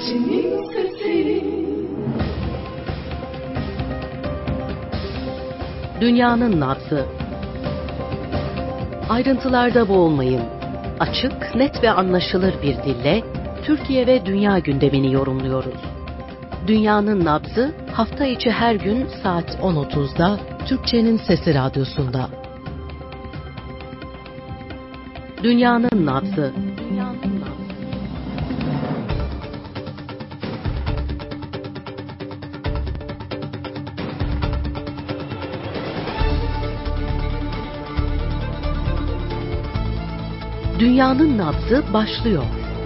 Türkçenin sesi. Dünyanın nabzı. Ayrıntılarda boğulmayın. Açık, net ve anlaşılır bir dille Türkiye ve dünya gündemini yorumluyoruz. Dünyanın nabzı hafta içi her gün saat 10.30'da Türkçenin Sesi Radyosu'nda. Dünyanın nabzı. Dünyanın nabzı başlıyor.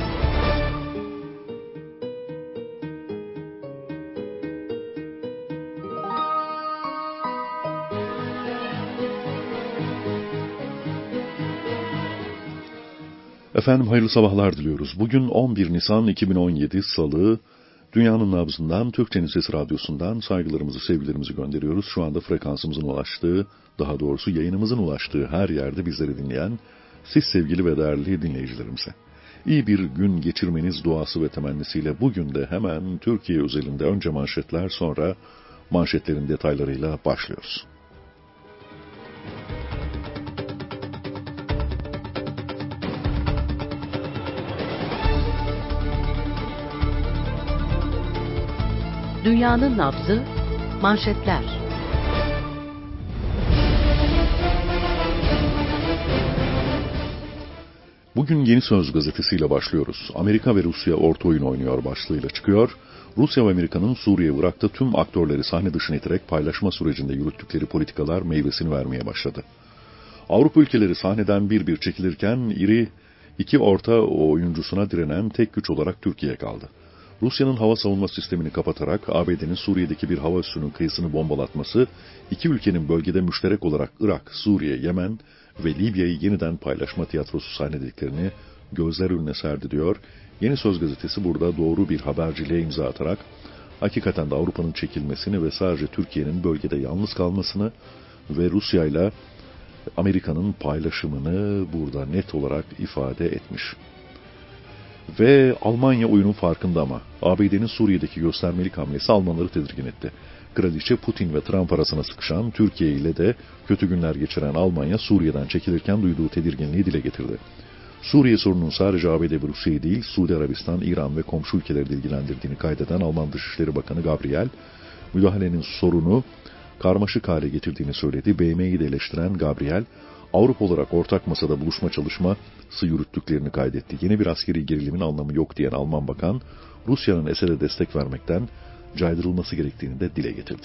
Efendim hayırlı sabahlar diliyoruz. Bugün 11 Nisan 2017 Salı. Dünyanın nabzından, Türkçenin Sesi Radyosu'ndan saygılarımızı, sevgilerimizi gönderiyoruz. Şu anda frekansımızın ulaştığı, daha doğrusu yayınımızın ulaştığı her yerde bizleri dinleyen siz sevgili ve değerli dinleyicilerimize. İyi bir gün geçirmeniz duası ve temennisiyle bugün de hemen Türkiye özelinde önce manşetler, sonra manşetlerin detaylarıyla başlıyoruz. Dünyanın nabzı, manşetler. Bugün Yeni Söz gazetesiyle başlıyoruz. Amerika ve Rusya orta oyun oynuyor başlığıyla çıkıyor. Rusya ve Amerika'nın Suriye, Irak'ta tüm aktörleri sahne dışına iterek paylaşma sürecinde yürüttükleri politikalar meyvesini vermeye başladı. Avrupa ülkeleri sahneden bir bir çekilirken iri iki orta oyuncusuna direnen tek güç olarak Türkiye kaldı. Rusya'nın hava savunma sistemini kapatarak ABD'nin Suriye'deki bir hava üssünün kıyısını bombalatması, iki ülkenin bölgede müşterek olarak Irak, Suriye, Yemen ve Libya'yı yeniden paylaşma tiyatrosu sahnelediklerini gözler önüne serdi diyor. Yeni Söz gazetesi burada doğru bir haberciliğe imza atarak hakikaten de Avrupa'nın çekilmesini ve sadece Türkiye'nin bölgede yalnız kalmasını ve Rusya ile Amerika'nın paylaşımını burada net olarak ifade etmiş. Ve Almanya oyunun farkında ama ABD'nin Suriye'deki göstermelik hamlesi Almanları tedirgin etti. Kraliçe Putin ve Trump arasına sıkışan Türkiye ile de kötü günler geçiren Almanya Suriye'den çekilirken duyduğu tedirginliği dile getirdi. Suriye sorununun sadece ABD ve Rusya'yı değil, Suudi Arabistan, İran ve komşu ülkeleri de ilgilendirdiğini kaydeden Alman Dışişleri Bakanı Gabriel, müdahalenin sorunu karmaşık hale getirdiğini söyledi. BM'yi de eleştiren Gabriel, Avrupa olarak ortak masada buluşma çalışması yürüttüklerini kaydetti. Yeni bir askeri gerilimin anlamı yok diyen Alman bakan, Rusya'nın Esed'e destek vermekten caydırılması gerektiğini de dile getirdi.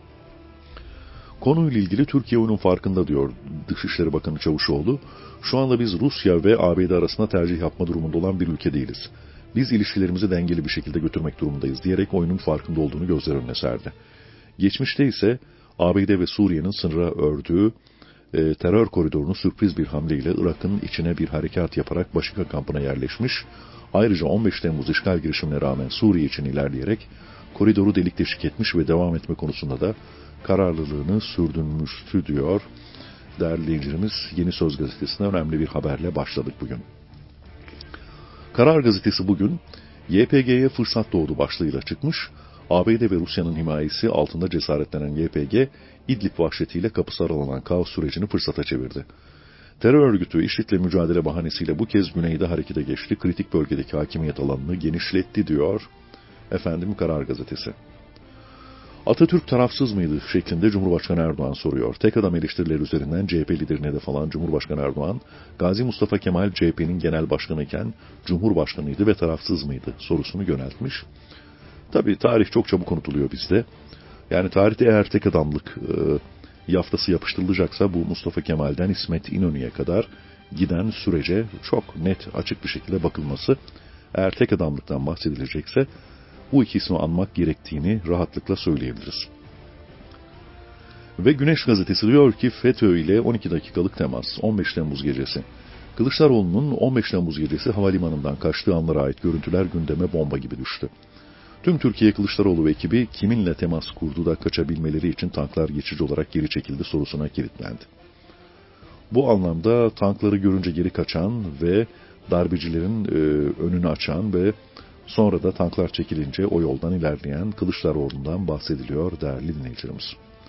Konuyla ilgili Türkiye oyunun farkında diyor Dışişleri Bakanı Çavuşoğlu. Şu anda biz Rusya ve ABD arasında tercih yapma durumunda olan bir ülke değiliz. Biz ilişkilerimizi dengeli bir şekilde götürmek durumundayız diyerek oyunun farkında olduğunu gözler önüne serdi. Geçmişte ise ABD ve Suriye'nin sınıra ördüğü terör koridorunu sürpriz bir hamleyle Irak'ın içine bir harekat yaparak Başika kampına yerleşmiş. Ayrıca 15 Temmuz işgal girişimine rağmen Suriye için ilerleyerek koridoru delik deşik etmiş ve devam etme konusunda da kararlılığını sürdürmüştü diyor. Değerli dinleyicilerimiz, Yeni Söz gazetesine önemli bir haberle başladık bugün. Karar gazetesi bugün YPG'ye fırsat doğdu başlığıyla çıkmış. ABD ve Rusya'nın himayesi altında cesaretlenen YPG, İdlib vahşetiyle kapısı aralanan kaos sürecini fırsata çevirdi. Terör örgütü IŞİD'le mücadele bahanesiyle bu kez güneyde harekete geçti, kritik bölgedeki hakimiyet alanını genişletti diyor Karar gazetesi. Atatürk tarafsız mıydı şeklinde Cumhurbaşkanı Erdoğan soruyor. Tek adam eleştirileri üzerinden CHP liderine hedef alan Cumhurbaşkanı Erdoğan, Gazi Mustafa Kemal CHP'nin genel başkanı iken Cumhurbaşkanıydı ve tarafsız mıydı sorusunu yöneltmiş. Tabii tarih çok çabuk unutuluyor bizde. Yani tarihte eğer tek adamlık yaftası yapıştırılacaksa bu Mustafa Kemal'den İsmet İnönü'ye kadar giden sürece çok net, açık bir şekilde bakılması, eğer tek adamlıktan bahsedilecekse bu iki ismi anmak gerektiğini rahatlıkla söyleyebiliriz. Ve Güneş gazetesi diyor ki FETÖ ile 12 dakikalık temas 15 Temmuz gecesi. Kılıçdaroğlu'nun 15 Temmuz gecesi havalimanından kaçtığı anlara ait görüntüler gündeme bomba gibi düştü. Tüm Türkiye Kılıçdaroğlu ve ekibi kiminle temas kurdu da kaçabilmeleri için tanklar geçici olarak geri çekildi sorusuna kilitlendi. Bu anlamda tankları görünce geri kaçan ve darbecilerin önünü açan ve Sonra da tanklar çekilince o yoldan ilerleyen Kılıçdaroğlu'ndan bahsediliyor değerli dinleyicilerimiz.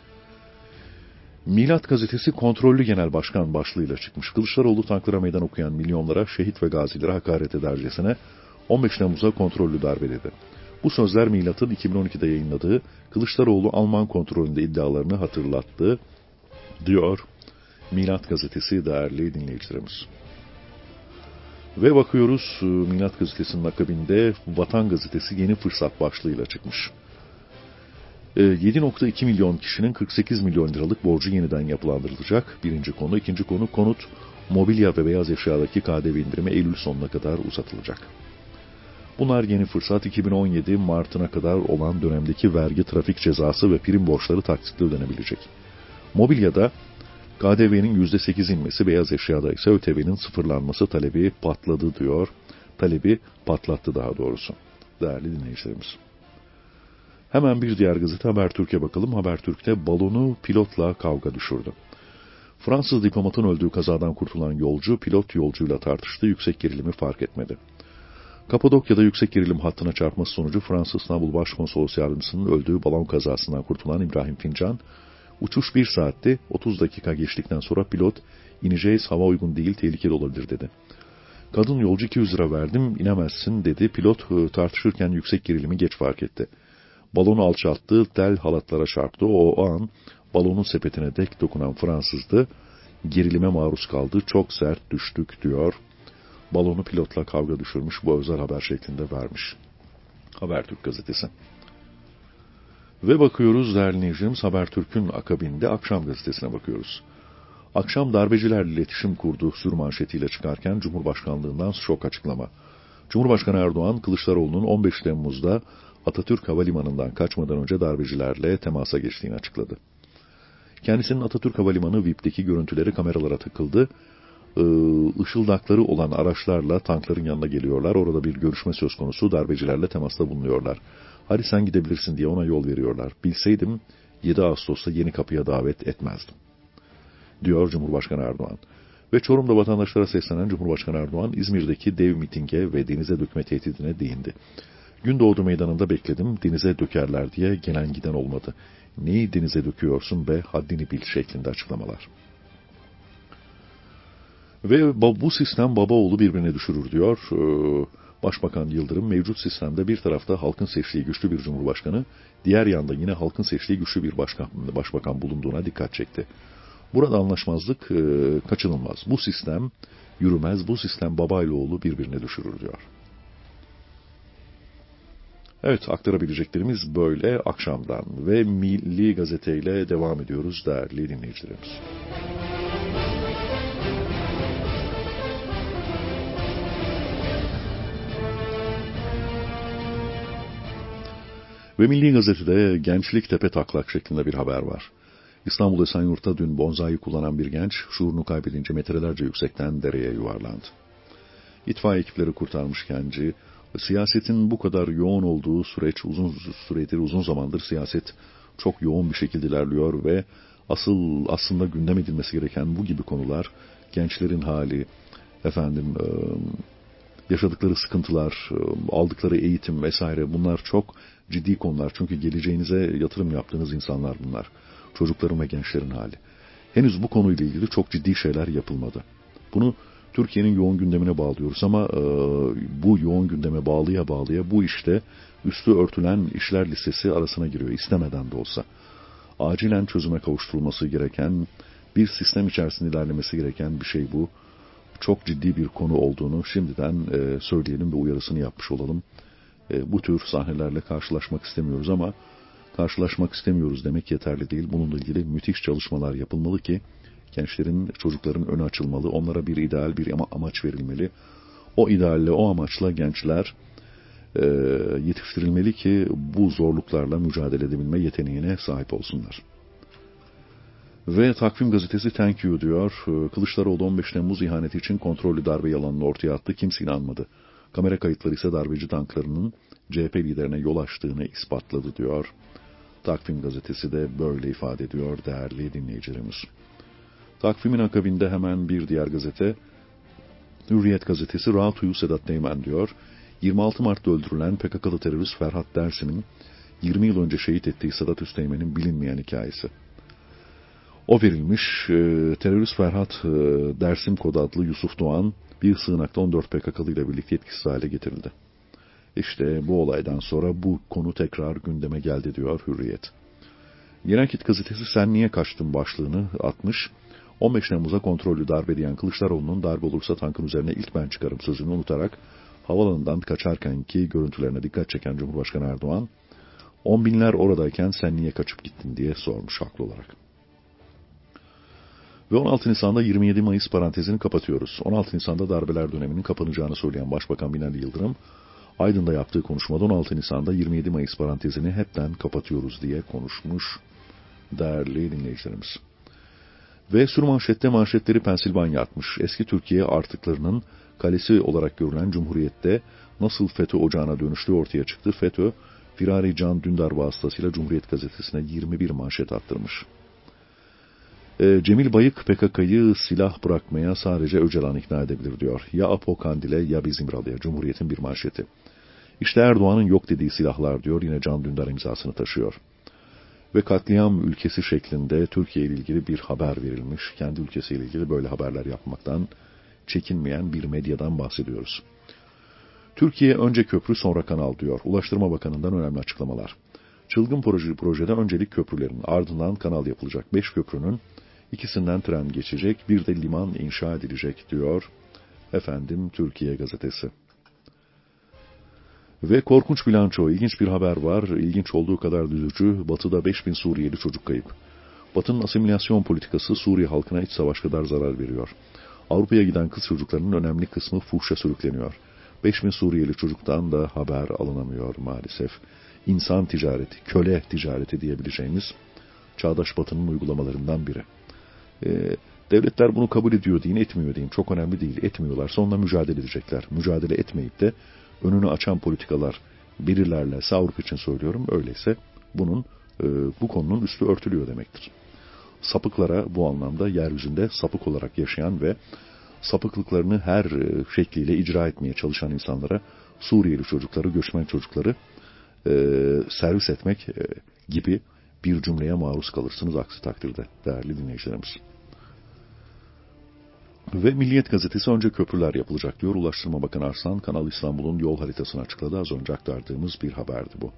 Milat gazetesi kontrollü genel başkan başlığıyla çıkmış. Kılıçdaroğlu tanklara meydan okuyan milyonlara, şehit ve gazilere hakaret edercesine 15 Temmuz'a kontrollü darbe dedi. Bu sözler Milat'ın 2012'de yayınladığı Kılıçdaroğlu Alman kontrolünde iddialarını hatırlattı, diyor Milat gazetesi değerli dinleyicilerimiz. Ve bakıyoruz Milat gazetesinin akabinde Vatan gazetesi yeni fırsat başlığıyla çıkmış. 7.2 milyon kişinin 48 milyon liralık borcu yeniden yapılandırılacak. Birinci konu. İkinci konu konut, mobilya ve beyaz eşyadaki KDV indirimi Eylül sonuna kadar uzatılacak. Bunlar yeni fırsat 2017 Mart'ına kadar olan dönemdeki vergi, trafik cezası ve prim borçları taksitle ödenebilecek. Mobilyada KDV'nin %8 inmesi, beyaz eşyada ise ÖTV'nin sıfırlanması talebi patladı diyor. Talebi patlattı daha doğrusu. Değerli dinleyicilerimiz. Hemen bir diğer gazete Habertürk'e bakalım. Habertürk'te balonu pilotla kavga düşürdü. Fransız diplomatın öldüğü kazadan kurtulan yolcu, pilot yolcuyla tartıştı, yüksek gerilimi fark etmedi. Kapadokya'da yüksek gerilim hattına çarpması sonucu Fransa İstanbul Başkonsolos Yardımcısının öldüğü balon kazasından kurtulan İbrahim Fincan, uçuş 1 saatte 30 dakika geçtikten sonra pilot, ineceğiz hava uygun değil, tehlikeli olabilir dedi. Kadın yolcu 200 lira verdim, inemezsin dedi. Pilot tartışırken yüksek gerilimi geç fark etti. Balonu alçalttı, tel halatlara çarptı. O an balonun sepetine dek dokunan Fransızdı. Gerilime maruz kaldı. Çok sert düştük diyor. Balonu pilotla kavga düşürmüş. Bu özel haber şeklinde vermiş Habertürk gazetesi. Ve bakıyoruz değerli dinleyicilerimiz Habertürk'ün akabinde Akşam gazetesine bakıyoruz. Akşam darbecilerle iletişim kurduğu sürmanşetiyle çıkarken Cumhurbaşkanlığından şok açıklama. Cumhurbaşkanı Erdoğan, Kılıçdaroğlu'nun 15 Temmuz'da Atatürk Havalimanı'ndan kaçmadan önce darbecilerle temasa geçtiğini açıkladı. Kendisinin Atatürk Havalimanı VIP'teki görüntüleri kameralara takıldı. Işıldakları olan araçlarla tankların yanına geliyorlar. Orada bir görüşme söz konusu, darbecilerle temasta bulunuyorlar. Hadi sen gidebilirsin diye ona yol veriyorlar. Bilseydim 7 Ağustos'ta Yenikapı'ya davet etmezdim, diyor Cumhurbaşkanı Erdoğan. Ve Çorum'da vatandaşlara seslenen Cumhurbaşkanı Erdoğan, İzmir'deki dev mitinge ve denize dökme tehdidine değindi. Gündoğdu meydanında bekledim, denize dökerler diye gelen giden olmadı. Neyi denize döküyorsun be, haddini bil şeklinde açıklamalar. Ve bu sistem baba oğlu birbirine düşürür diyor Başbakan Yıldırım. Mevcut sistemde bir tarafta halkın seçtiği güçlü bir cumhurbaşkanı, diğer yanda yine halkın seçtiği güçlü bir başbakan bulunduğuna dikkat çekti. Burada anlaşmazlık kaçınılmaz. Bu sistem yürümez, bu sistem babayla oğlu birbirine düşürür diyor. Evet, aktarabileceklerimiz böyle akşamdan ve Milli Gazete ile devam ediyoruz değerli dinleyicilerimiz. Ve Milli Gazete'de gençlik tepe taklak şeklinde bir haber var. İstanbul Esenyurt'ta dün bonzai kullanan bir genç şuurunu kaybedince metrelerce yüksekten dereye yuvarlandı. İtfaiye ekipleri kurtarmış genci. Siyasetin bu kadar yoğun olduğu süreç uzun zamandır siyaset çok yoğun bir şekilde ilerliyor ve aslında gündem edilmesi gereken bu gibi konular, gençlerin hali, yaşadıkları sıkıntılar, aldıkları eğitim vesaire, bunlar çok ciddi konular. Çünkü geleceğinize yatırım yaptığınız insanlar bunlar. Çocukların ve gençlerin hali. Henüz bu konuyla ilgili çok ciddi şeyler yapılmadı. Bunu Türkiye'nin yoğun gündemine bağlıyoruz ama bu yoğun gündeme bağlıya bu işte üstü örtülen işler listesi arasına giriyor, istemeden de olsa. Acilen çözüme kavuşturulması gereken, bir sistem içerisinde ilerlemesi gereken bir şey bu. Çok ciddi bir konu olduğunu şimdiden söyleyelim ve uyarısını yapmış olalım. Bu tür sahnelerle karşılaşmak istemiyoruz ama karşılaşmak istemiyoruz demek yeterli değil. Bununla ilgili müthiş çalışmalar yapılmalı ki gençlerin, çocukların önü açılmalı. Onlara bir ideal, bir amaç verilmeli. O idealle, o amaçla gençler yetiştirilmeli ki bu zorluklarla mücadele edebilme yeteneğine sahip olsunlar. Ve Takvim Gazetesi thank you diyor. Kılıçdaroğlu 15 Temmuz ihaneti için kontrollü darbe yalanını ortaya attı. Kimse inanmadı. Kamera kayıtları ise darbeci tanklarının CHP liderine yol açtığını ispatladı diyor. Takvim Gazetesi de böyle ifade ediyor değerli dinleyicilerimiz. Takvimin akabinde hemen bir diğer gazete, Hürriyet Gazetesi, rahat uyu Sedat Teğmen diyor. 26 Mart'ta öldürülen PKK'lı terörist Ferhat Dersim'in 20 yıl önce şehit ettiği Sedat Üsteğmen'in bilinmeyen hikayesi. O verilmiş, terörist Ferhat Dersim Kod adlı Yusuf Doğan bir sığınakta 14 PKK'lı ile birlikte etkisiz hale getirildi. İşte bu olaydan sonra bu konu tekrar gündeme geldi diyor Hürriyet. Yeni Akit gazetesi "Sen niye kaçtın?" başlığını atmış. 15 Temmuz'a kontrollü darbe diyen Kılıçdaroğlu'nun darbe olursa tankın üzerine ilk ben çıkarım sözünü unutarak havalanından kaçarkenki görüntülerine dikkat çeken Cumhurbaşkanı Erdoğan, 10 binler oradayken sen niye kaçıp gittin diye sormuş haklı olarak. Ve 16 Nisan'da 27 Mayıs parantezini kapatıyoruz. 16 Nisan'da darbeler döneminin kapanacağını söyleyen Başbakan Binali Yıldırım, Aydın'da yaptığı konuşmada 16 Nisan'da 27 Mayıs parantezini hepten kapatıyoruz diye konuşmuş değerli dinleyicilerimiz. Ve sürmanşette manşetleri Pensilvanya atmış. Eski Türkiye artıklarının kalesi olarak görülen Cumhuriyet'te nasıl FETÖ ocağına dönüştüğü ortaya çıktı. FETÖ, Firari Can Dündar vasıtasıyla Cumhuriyet gazetesine 21 manşet attırmış. Cemil Bayık PKK'yı silah bırakmaya sadece Öcalan ikna edebilir diyor. Ya Apo Kandil'e ya biz İmralı'ya. Cumhuriyet'in bir manşeti. İşte Erdoğan'ın yok dediği silahlar diyor. Yine Can Dündar imzasını taşıyor. Ve katliam ülkesi şeklinde Türkiye ile ilgili bir haber verilmiş. Kendi ülkesiyle ilgili böyle haberler yapmaktan çekinmeyen bir medyadan bahsediyoruz. Türkiye önce köprü sonra kanal diyor. Ulaştırma Bakanı'ndan önemli açıklamalar. Çılgın projede öncelik köprülerin, ardından kanal yapılacak. 5 köprünün ikisinden tren geçecek, bir de liman inşa edilecek diyor Türkiye gazetesi. Ve korkunç bilanço, ilginç bir haber var. İlginç olduğu kadar üzücü. Batı'da 5000 Suriyeli çocuk kayıp. Batı'nın asimilasyon politikası Suriye halkına iç savaş kadar zarar veriyor. Avrupa'ya giden kız çocuklarının önemli kısmı fuhşa sürükleniyor. 5000 Suriyeli çocuktan da haber alınamıyor maalesef. İnsan ticareti, köle ticareti diyebileceğimiz çağdaş Batı'nın uygulamalarından biri. Devletler bunu kabul ediyor deyin, etmiyor deyin. Çok önemli değil. Etmiyorlarsa onunla mücadele edecekler. Mücadele etmeyip de önünü açan politikalar belirlerlerse, Avrupa için söylüyorum, öyleyse bu konunun üstü örtülüyor demektir. Sapıklara bu anlamda yeryüzünde sapık olarak yaşayan ve sapıklıklarını her şekliyle icra etmeye çalışan insanlara Suriyeli çocukları, göçmen çocukları servis etmek gibi bir cümleye maruz kalırsınız aksi takdirde değerli dinleyicilerimiz. Ve Milliyet gazetesi önce köprüler yapılacak diyor. Ulaştırma Bakanı Arslan, Kanal İstanbul'un yol haritasını açıkladı. Az önce aktardığımız bir haberdi bu.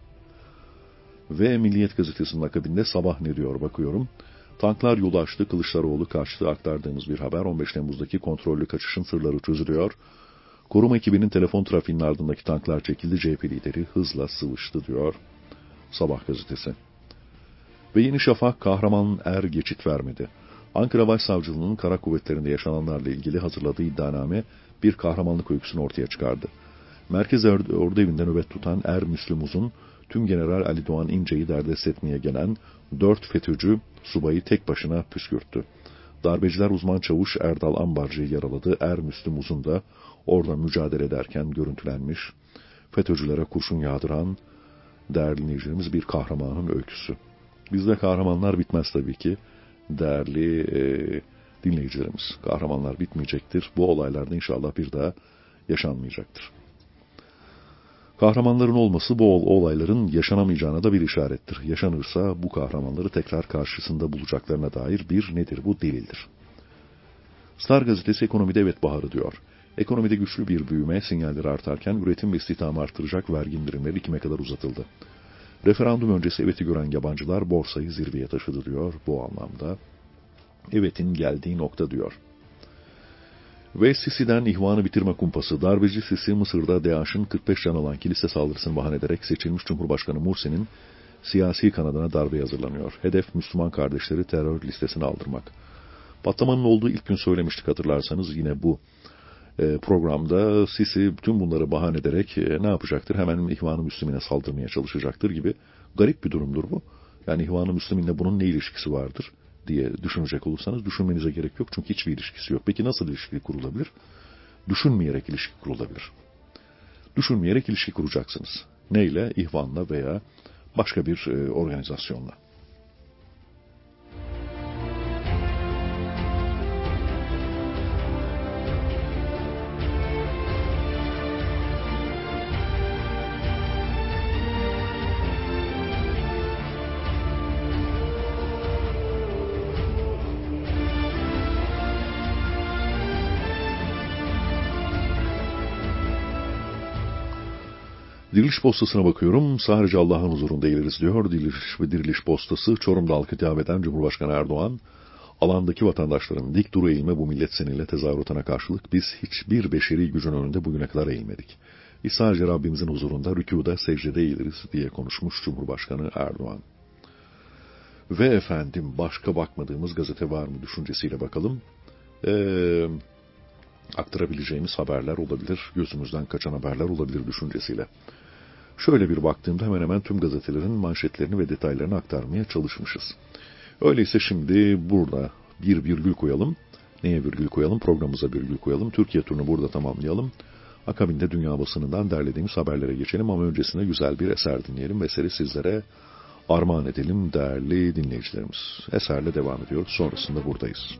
Ve Milliyet gazetesinin akabinde Sabah ne diyor bakıyorum. Tanklar yolu açtı, Kılıçdaroğlu kaçtı, aktardığımız bir haber. 15 Temmuz'daki kontrollü kaçışın sırları çözülüyor. Koruma ekibinin telefon trafiğinin ardındaki tanklar çekildi. CHP lideri hızla sıvıştı diyor Sabah gazetesi. Ve Yeni Şafak, Kahraman Er geçit vermedi. Ankara Başsavcılığı'nın kara kuvvetlerinde yaşananlarla ilgili hazırladığı iddianame bir kahramanlık öyküsünü ortaya çıkardı. Merkez Ordu Evi'nde nöbet tutan Er Müslüm Uzun, Tümgeneral Ali Doğan İnce'yi derdest etmeye gelen 4 FETÖ'cü subayı tek başına püskürttü. Darbeciler uzman çavuş Erdal Ambarcı'yı yaraladı. Er Müslüm Uzun da orada mücadele ederken görüntülenmiş. FETÖ'cülere kurşun yağdıran değerli dinleyicilerimiz bir kahramanın öyküsü. Bizde kahramanlar bitmez tabii ki. Değerli dinleyicilerimiz, kahramanlar bitmeyecektir. Bu olaylarda inşallah bir daha yaşanmayacaktır. Kahramanların olması bu olayların yaşanamayacağına da bir işarettir. Yaşanırsa bu kahramanları tekrar karşısında bulacaklarına dair bir nedir bu delildir. Star gazetesi ekonomide evet baharı diyor. Ekonomide güçlü bir büyüme sinyalleri artarken üretim ve istihdamı artıracak vergi indirimleri Ekim'e kadar uzatıldı. Referandum öncesi evet'i gören yabancılar borsayı zirveye taşıdı diyor. Bu anlamda evetin geldiği nokta diyor. Ve Sisi'den ihvanı bitirme kumpası. Darbeci Sisi, Mısır'da DAEŞ'in 45 can alan kilise saldırısını bahane ederek seçilmiş Cumhurbaşkanı Mursi'nin siyasi kanadına darbe hazırlanıyor. Hedef Müslüman kardeşleri terör listesine aldırmak. Patlamanın olduğu ilk gün söylemiştik hatırlarsanız yine bu programda Sisi bütün bunları bahane ederek ne yapacaktır? Hemen İhvan-ı Müslümin'e saldırmaya çalışacaktır gibi garip bir durumdur bu. Yani İhvan-ı Müslümin'le bunun ne ilişkisi vardır diye düşünecek olursanız düşünmenize gerek yok. Çünkü hiçbir ilişkisi yok. Peki nasıl ilişki kurulabilir? Düşünmeyerek ilişki kurulabilir. Düşünmeyerek ilişki kuracaksınız. Neyle? İhvan'la veya başka bir organizasyonla. Diriliş postasına bakıyorum. Sadece Allah'ın huzurunda eğiliriz diyor. Diriliş postası Çorum'da halkı hitap eden Cumhurbaşkanı Erdoğan. Alandaki vatandaşların dik duru eğilme bu millet seninle tezahüratına karşılık biz hiçbir beşeri gücün önünde bugüne kadar eğilmedik. Biz sadece Rabbimizin huzurunda rükûda secdede eğiliriz diye konuşmuş Cumhurbaşkanı Erdoğan. Ve efendim başka bakmadığımız gazete var mı düşüncesiyle bakalım. Aktarabileceğimiz haberler olabilir, gözümüzden kaçan haberler olabilir düşüncesiyle. Şöyle bir baktığımda hemen hemen tüm gazetelerin manşetlerini ve detaylarını aktarmaya çalışmışız. Öyleyse şimdi burada bir virgül koyalım. Neye virgül koyalım? Programımıza virgül koyalım. Türkiye turunu burada tamamlayalım. Akabinde dünya basınından derlediğimiz haberlere geçelim ama öncesinde güzel bir eser dinleyelim ve eseri sizlere armağan edelim değerli dinleyicilerimiz. Eserle devam ediyoruz. Sonrasında buradayız.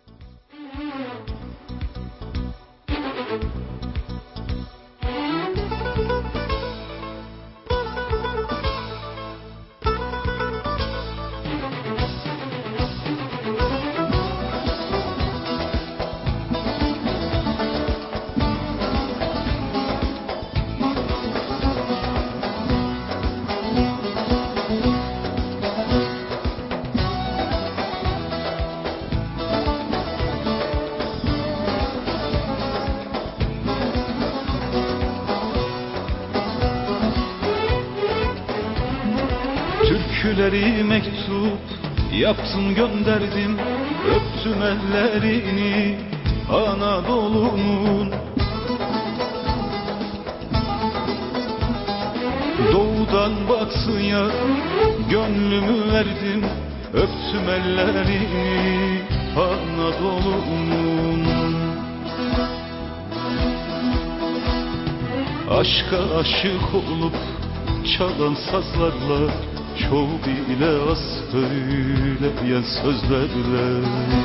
Türküleri mektup yaptım gönderdim, öptüm ellerini Anadolu'nun. Doğudan batıya gönlümü verdim, öptüm ellerini Anadolu'nun. Aşka aşık olup çalan sazlarla, çoğu bile az söyleyen sözlerle,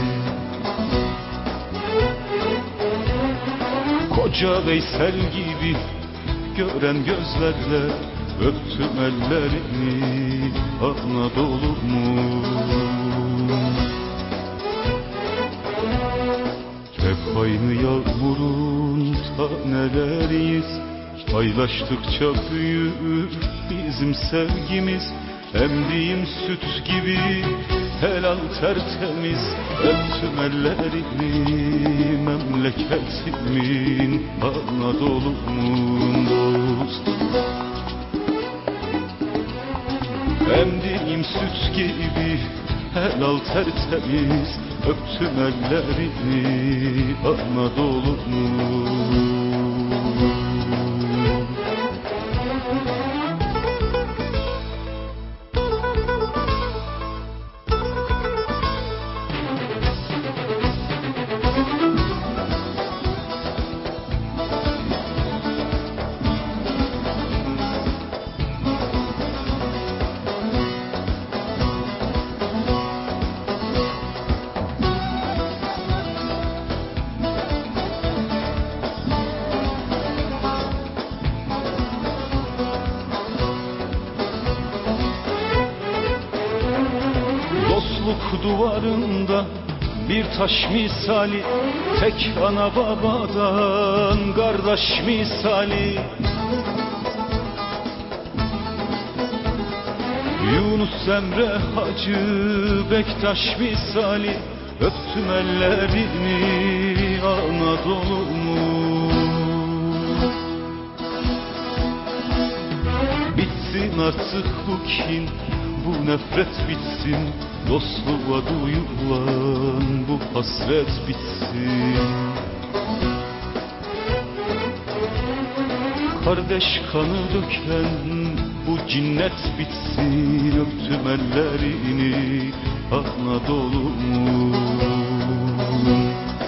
Koca Veysel gibi gören gözlerle öptüm ellerini Anadolu'mun. Hep aynı yağmurun taneleriyiz, paylaştıkça büyür bizim sevgimiz. Emdiğim süt gibi helal tertemiz, öptüm ellerini memleketimin Anadolu'mun dost. Emdiğim süt gibi helal tertemiz, öptüm ellerini Anadolu'mun. Duvarında bir taş misali, tek ana babadan kardeş misali. Yunus Emre Hacı Bektaş misali, öptüm ellerini Anadolu'mun. Bitsin artık bu kin, bu nefret bitsin, dostluğa duyulan bu hasret bitsin. Kardeş kanı döken bu cinnet bitsin, öptüm ellerini Anadolu'mun.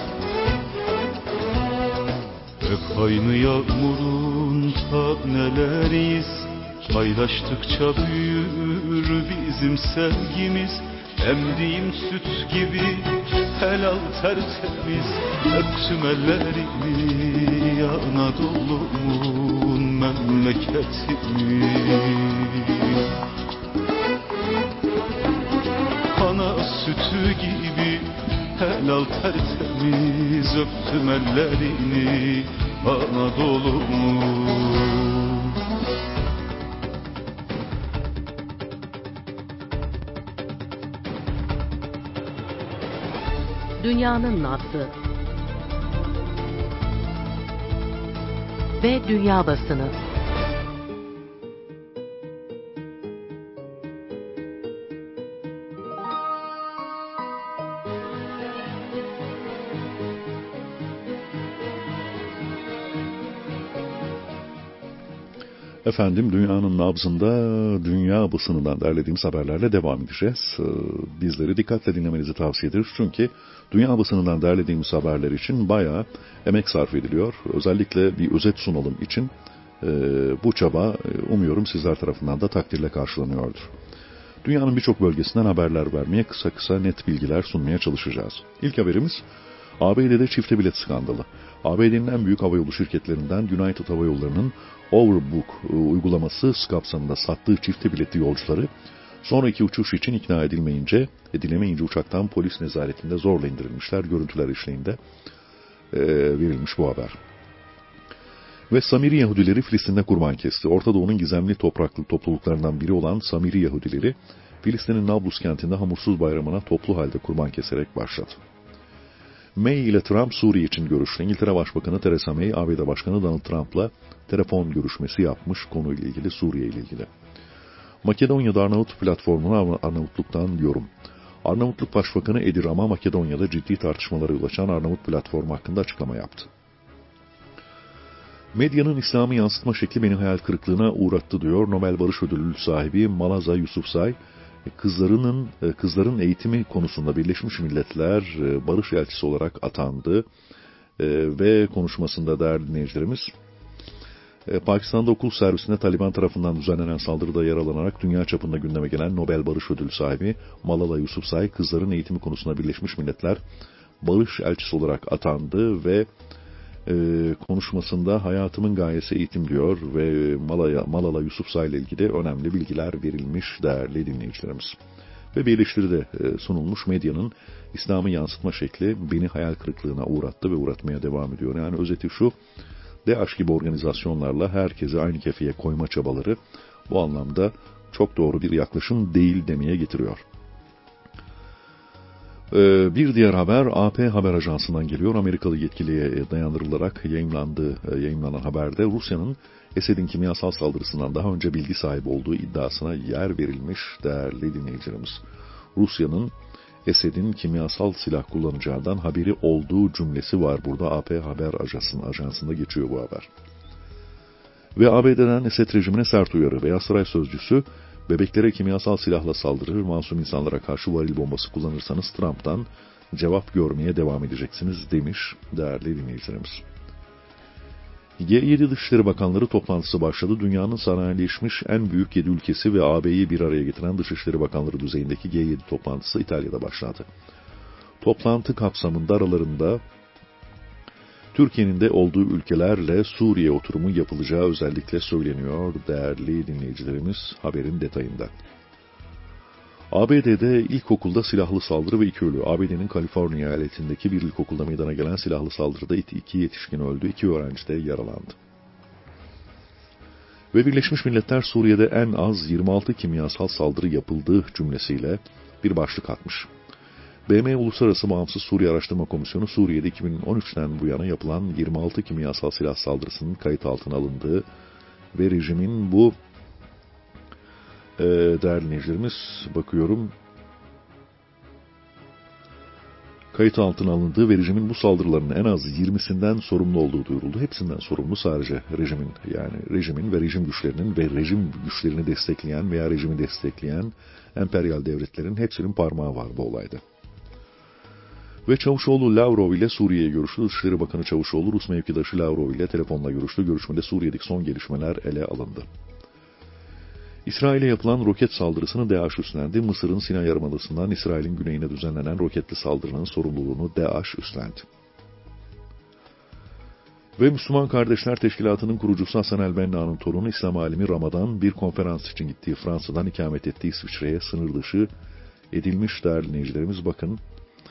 Hep aynı yağmurun taneleriyiz, paylaştıkça büyür bizim sevgimiz. Emdiğim süt gibi helal tertemiz, öptüm ellerini Anadolu'mun memleketimin. Ana sütü gibi helal tertemiz, öptüm ellerini Anadolu'mun. Dünyanın nabzı ve dünya basını. Efendim, dünyanın nabzında dünya basınından derlediğimiz haberlerle devam edeceğiz. Bizleri dikkatle dinlemenizi tavsiye ederiz. Çünkü dünya basınından derlediğimiz haberler için bayağı emek sarf ediliyor. Özellikle bir özet sunalım için bu çaba umuyorum sizler tarafından da takdirle karşılanıyordur. Dünyanın birçok bölgesinden haberler vermeye, kısa kısa net bilgiler sunmaya çalışacağız. İlk haberimiz ABD'de çifte bilet skandalı. ABD'nin en büyük havayolu şirketlerinden United Hava Yolları'nın Overbook uygulaması kapsamında sattığı çifte biletli yolcuları sonraki uçuş için ikna edilemeyince uçaktan polis nezaretinde zorla indirilmişler. Görüntüler eşliğinde verilmiş bu haber. Ve Samiri Yahudileri Filistin'de kurban kesti. Orta Doğu'nun gizemli topraklı topluluklarından biri olan Samiri Yahudileri, Filistin'in Nablus kentinde hamursuz bayramına toplu halde kurban keserek başladı. May ile Trump Suriye için görüştü. İngiltere Başbakanı Theresa May, ABD Başkanı Donald Trump'la telefon görüşmesi yapmış konuyla ilgili, Suriye ile ilgili. Makedonya'da Arnavut platformuna Arnavutluk'tan yorum. Arnavutluk Başbakanı Edi Rama, Makedonya'da ciddi tartışmalara yol açan Arnavut platformu hakkında açıklama yaptı. Medyanın İslam'ı yansıtma şekli beni hayal kırıklığına uğrattı diyor Nobel Barış Ödülü sahibi Malaza Yousafzai. Kızların eğitimi konusunda Birleşmiş Milletler barış elçisi olarak atandı ve konuşmasında değerli dinleyicilerimiz, Pakistan'da okul servisinde Taliban tarafından düzenlenen saldırıda yaralanarak dünya çapında gündeme gelen Nobel Barış Ödülü sahibi Malala Yousafzai, kızların eğitimi konusunda Birleşmiş Milletler barış elçisi olarak atandı ve konuşmasında hayatımın gayesi eğitim diyor ve Malala Yousafzai ile ilgili önemli bilgiler verilmiş değerli dinleyicilerimiz. Ve bir eleştiri de sunulmuş. Medyanın İslam'ı yansıtma şekli beni hayal kırıklığına uğrattı ve uğratmaya devam ediyor. Yani özeti şu, DAEŞ gibi organizasyonlarla herkesi aynı kefeye koyma çabaları bu anlamda çok doğru bir yaklaşım değil demeye getiriyor. Bir diğer haber AP Haber Ajansı'ndan geliyor. Amerikalı yetkiliye dayandırılarak yayınlanan haberde Rusya'nın Esed'in kimyasal saldırısından daha önce bilgi sahibi olduğu iddiasına yer verilmiş değerli dinleyicilerimiz. Rusya'nın Esed'in kimyasal silah kullanacağından haberi olduğu cümlesi var burada. AP Haber Ajansı'nda geçiyor bu haber. Ve ABD'den Esed rejimine sert uyarı. Beyaz Saray sözcüsü, bebeklere kimyasal silahla saldırır, masum insanlara karşı varil bombası kullanırsanız Trump'tan cevap görmeye devam edeceksiniz demiş değerli dinleyicilerimiz. G7 Dışişleri Bakanları toplantısı başladı. Dünyanın sanayileşmiş en büyük 7 ülkesi ve AB'yi bir araya getiren Dışişleri Bakanları düzeyindeki G7 toplantısı İtalya'da başladı. Toplantı kapsamında aralarında Türkiye'nin de olduğu ülkelerle Suriye oturumu yapılacağı özellikle söyleniyor değerli dinleyicilerimiz haberin detayında. ABD'de ilkokulda silahlı saldırı ve 2 ölü. ABD'nin Kaliforniya eyaletindeki bir ilkokulda meydana gelen silahlı saldırıda 2 yetişkin öldü, 2 öğrenci de yaralandı. Ve Birleşmiş Milletler Suriye'de en az 26 kimyasal saldırı yapıldığı cümlesiyle bir başlık atmış. BM Uluslararası Bağımsız Suriye Araştırma Komisyonu, Suriye'de 2013'ten bu yana yapılan 26 kimyasal silah saldırısının kayıt altına alındığı ve rejimin bu değerli dinleyicilerimiz, bakıyorum, kayıt altına alındığı ve rejimin bu saldırıların en az 20'sinden sorumlu olduğu duyuruldu. Hepsinden sorumlu sadece rejimin ve rejim güçlerinin ve rejim güçlerini destekleyen veya rejimi destekleyen emperyal devletlerin hepsinin parmağı var bu olayda. Ve Çavuşoğlu Lavrov ile Suriye'ye görüştü. Dışişleri Bakanı Çavuşoğlu, Rus mevkidaşı Lavrov ile telefonla görüştü. Görüşmede Suriye'deki son gelişmeler ele alındı. İsrail'e yapılan roket saldırısını DAEŞ üstlendi. Mısır'ın Sinay Yarımadası'ndan İsrail'in güneyine düzenlenen roketli saldırının sorumluluğunu DAEŞ üstlendi. Ve Müslüman Kardeşler Teşkilatı'nın kurucusu Hasan el-Benna'nın torunu İslam alimi Ramadan bir konferans için gittiği Fransa'dan ikamet ettiği İsviçre'ye sınır dışı edilmiş değerli dinleyicilerimiz. Bakın,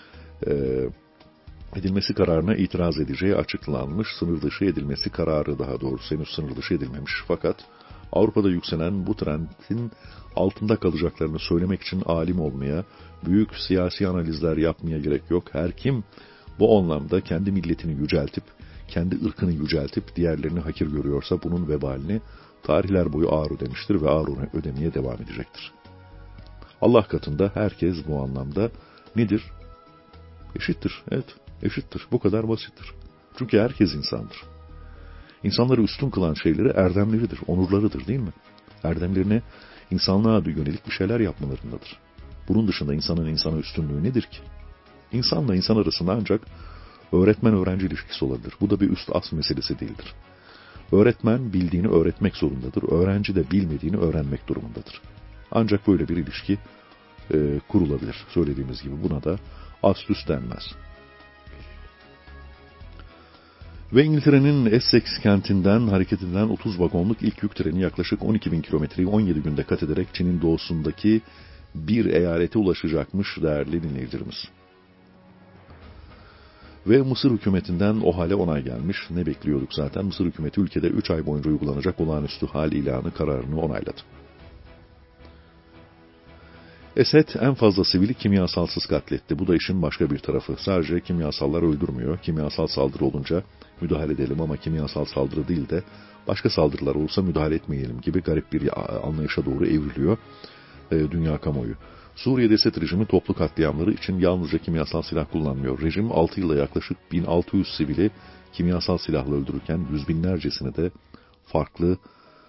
edilmesi kararına itiraz edeceği açıklanmış. Sınır dışı edilmesi kararı, daha doğrusu henüz sınır dışı edilmemiş. Fakat Avrupa'da yükselen bu trendin altında kalacaklarını söylemek için alim olmaya, büyük siyasi analizler yapmaya gerek yok. Her kim bu anlamda kendi milletini yüceltip, kendi ırkını yüceltip diğerlerini hakir görüyorsa bunun vebalini tarihler boyu ağır ödemiştir ve ağır ödemeye devam edecektir. Allah katında herkes bu anlamda nedir? Eşittir. Evet, eşittir. Bu kadar basittir. Çünkü herkes insandır. İnsanları üstün kılan şeyleri erdemleridir, onurlarıdır değil mi? Erdemlerine insanlığa yönelik bir şeyler yapmalarındadır. Bunun dışında insanın insana üstünlüğü nedir ki? İnsanla insan arasında ancak öğretmen-öğrenci ilişkisi olabilir. Bu da bir üst-as meselesi değildir. Öğretmen bildiğini öğretmek zorundadır. Öğrenci de bilmediğini öğrenmek durumundadır. Ancak böyle bir ilişki kurulabilir. Söylediğimiz gibi buna da ast-üst denmez. Ve İngiltere'nin Essex kentinden hareket eden 30 vagonluk ilk yük treni yaklaşık 12.000 kilometreyi 17 günde kat ederek Çin'in doğusundaki bir eyalete ulaşacakmış değerli dinleyicilerimiz. Ve Mısır hükümetinden o hale onay gelmiş. Ne bekliyorduk zaten? Mısır hükümeti ülkede 3 ay boyunca uygulanacak olağanüstü hal ilanı kararını onayladı. Esed en fazla sivili kimyasalsız katletti. Bu da işin başka bir tarafı. Sadece kimyasallar öldürmüyor. Kimyasal saldırı olunca müdahale edelim ama kimyasal saldırı değil de başka saldırılar olursa müdahale etmeyelim gibi garip bir anlayışa doğru evriliyor dünya kamuoyu. Suriye'de Esed rejimi toplu katliamları için yalnızca kimyasal silah kullanmıyor. Rejim 6 yılda yaklaşık 1600 sivili kimyasal silahla öldürürken yüz binlercesini de farklı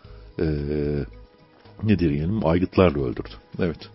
aygıtlarla öldürdü. Evet.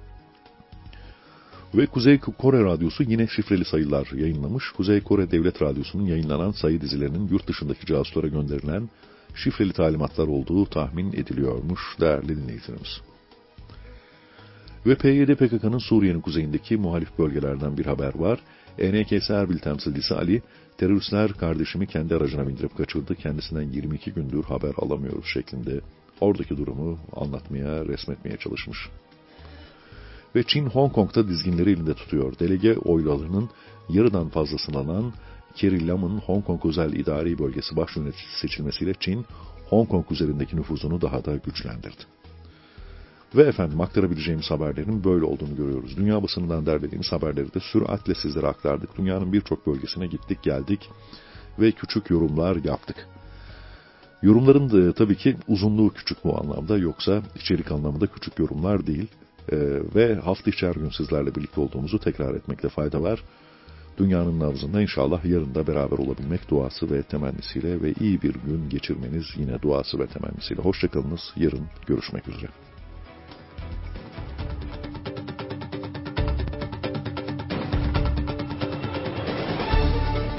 Ve Kuzey Kore Radyosu yine şifreli sayılar yayınlamış. Kuzey Kore Devlet Radyosu'nun yayınlanan sayı dizilerinin yurt dışındaki casuslara gönderilen şifreli talimatlar olduğu tahmin ediliyormuş değerli dinleyicilerimiz. Ve PYD PKK'nın Suriye'nin kuzeyindeki muhalif bölgelerden bir haber var. ENKS Erbil temsilcisi Ali, teröristler kardeşimi kendi aracına bindirip kaçırdı. Kendisinden 22 gündür haber alamıyoruz şeklinde oradaki durumu anlatmaya, resmetmeye çalışmış. Ve Çin, Hong Kong'da dizginleri elinde tutuyor. Delege oylarının yarıdan fazlasını alan Carrie Lam'ın Hong Kong Özel İdari Bölgesi baş yöneticisi seçilmesiyle Çin, Hong Kong üzerindeki nüfuzunu daha da güçlendirdi. Ve efendim aktarabileceğimiz haberlerin böyle olduğunu görüyoruz. Dünya basınından derlediğimiz haberleri de süratle sizlere aktardık. Dünyanın birçok bölgesine gittik, geldik ve küçük yorumlar yaptık. Yorumların da tabii ki uzunluğu küçük bu anlamda, yoksa içerik anlamında küçük yorumlar değil. Ve hafta içi her gün sizlerle birlikte olduğumuzu tekrar etmekte fayda var. Dünyanın nabzında inşallah yarın da beraber olabilmek duası ve temennisiyle ve iyi bir gün geçirmeniz yine duası ve temennisiyle. Hoşçakalınız. Yarın görüşmek üzere.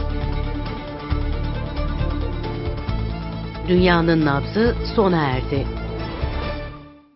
Dünyanın nabzı sona erdi.